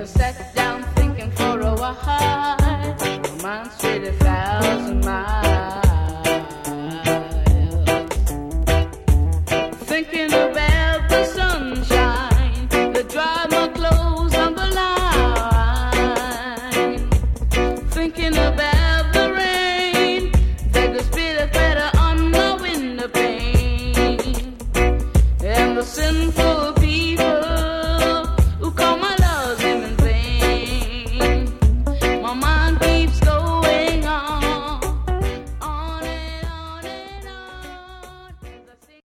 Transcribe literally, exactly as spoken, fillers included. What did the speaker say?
I sat down thinking for a while. Romance with a thousand miles. Thinking about the sunshine, the dry my clothes on the line. Thinking about the rain, that the spirit better on the window pane. And the sinful